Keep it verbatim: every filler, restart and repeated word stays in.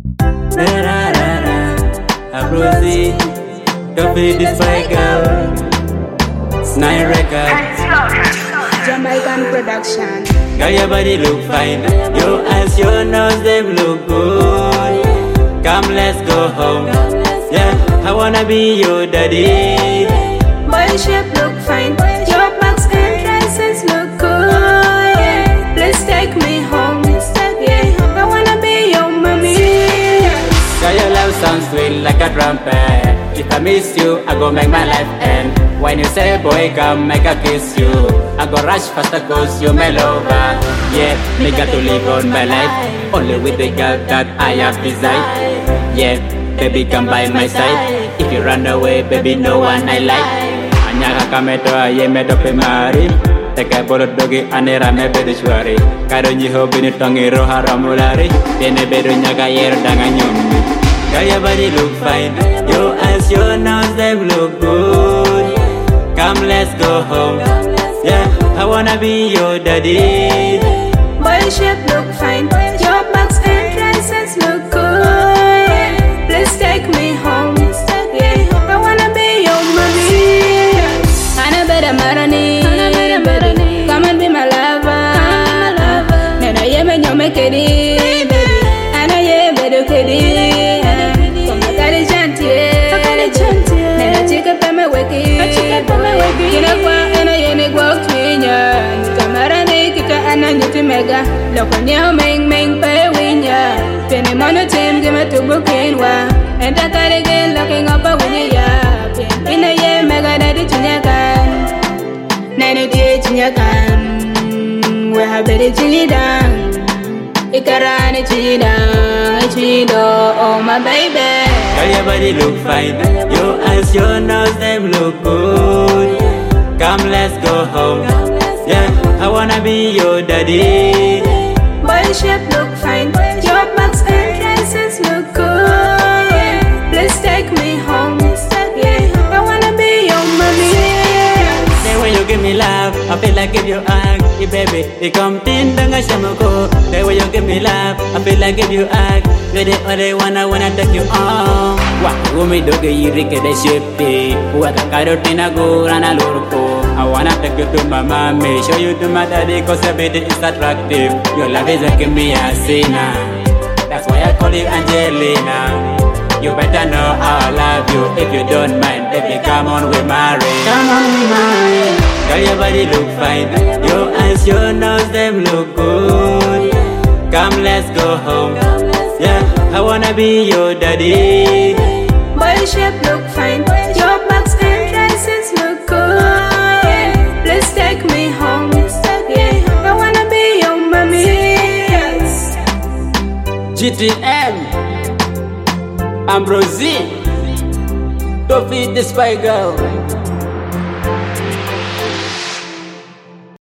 Ambrosie, Toffee the Spy Girl, Nine Records, Jamaican production. Girl, your body look fine, your eyes, your nose, them look good. Come, let's go home. Yeah, I wanna be your daddy. Boy, shape look fine, your backs and dresses look good. Yeah, please take me home. Yeah, I wanna be your mommy. Girl, your love sounds sweet like a trumpet. If I miss you, I go make my life end. When you say boy come make a kiss you, I go rush faster cause you my lover. Yeah, me got to live on my life only with the girl that I have desired. Yeah, baby come by my side. If you run away, baby no one I like. Anyaka kameto ye meto pe mari. Teka bolo dogi anera me bedu shwari. Kado nyiho bini tongi roha ramulari. Tiene bedu nyaga yer danga nyumbi. Girl, your body look fine, your eyes, your nose, them look good. Come, let's go home. Yeah, I wanna be your daddy. Boy, shape look fine, your backs and dresses look good. Please take me home. Yeah, I wanna be your mommy. Ana better marani, come and be my lover. Nana ye me nyome kedi, baby. Ana ye better kedi. Come agari jantie, nana chika peme weki. Kina kwa ena yene kwa kwinya. Kamara ne kita ana nyuti mega. Loko nyao meng meng pe winya. Pene mono tim gima tubu kinwa. Enta kare gen looking up a winya ya. Ina ye mega daddy chinyakan. Nani die chinyakan. We have better chili down. Ikarani chidang, chido, oh my baby. Girl, your body look fine, your eyes, your nose, them look good. Come, let's go home. Yeah, I wanna be your daddy. Boy, shape look fine, your backs and dresses look good. Please take me home. Yeah, I wanna be your mommy. Then when you give me love, I feel like if you hug, yeah, baby, you come in, don't shamuko. Then when you give me love, I feel like if you hug, you're the only one I wanna take you on. What umi doge yirike de shepe, waka karotina go rana lurko. I wanna take you to my mommy, show you to my daddy, cause your baby is attractive. Your love is like me a sinner, that's why I call you Angelina. You better know I love you. If you don't mind, baby, come on, we marry. Come on, we marry. Girl, your body look fine, your eyes, your nose, them look good. Come, let's go home. Yeah, I wanna be your daddy. Boy, shape look fine, your backs and dresses look good. Please take me home. Yeah, I wanna be your mommy. G T M Ambrosie, Toffee the Spy Girl.